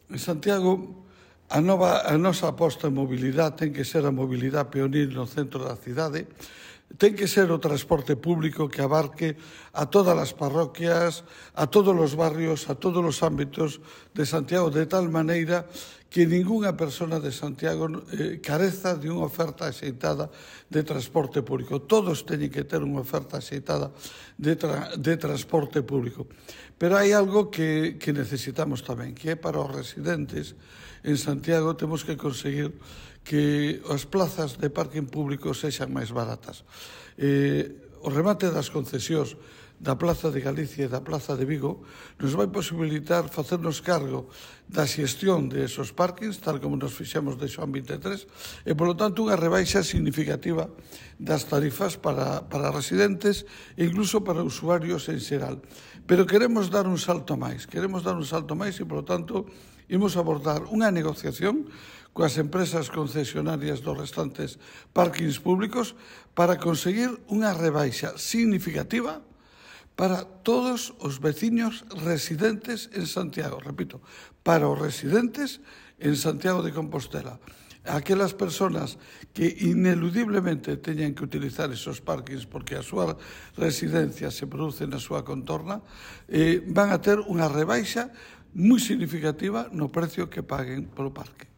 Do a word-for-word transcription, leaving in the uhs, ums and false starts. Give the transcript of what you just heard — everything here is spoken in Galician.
En Santiago, a, nova, a nosa aposta en mobilidade ten que ser a mobilidade peonil no centro da cidade, ten que ser o transporte público que abarque a todas as parroquias, a todos os barrios, a todos os ámbitos de Santiago, de tal maneira que ningunha persona de Santiago eh, careza de unha oferta axeitada de transporte público. Todos teñen que ter unha oferta axeitada de, tra de transporte público. Pero hai algo que, que necesitamos tamén, que é para os residentes en Santiago temos que conseguir que as plazas de parking público sexan máis baratas. Eh, o remate das concesións da Plaza de Galicia e da Plaza de Vigo nos vai posibilitar facernos cargo da xestión de esos parkings, tal como nos fixemos de Xoán vinte e tres, e, polo tanto, unha rebaixa significativa das tarifas para, para residentes e incluso para usuarios en xeral. Pero queremos dar un salto máis, queremos dar un salto máis e, polo tanto, imos abordar unha negociación coas empresas concesionarias dos restantes parkings públicos para conseguir unha rebaixa significativa para todos os veciños residentes en Santiago. Repito, para os residentes en Santiago de Compostela. Aquelas persoas que ineludiblemente teñan que utilizar esos parkings porque a súa residencia se produce na súa contorna, eh, van a ter unha rebaixa moi significativa no precio que paguen polo parque.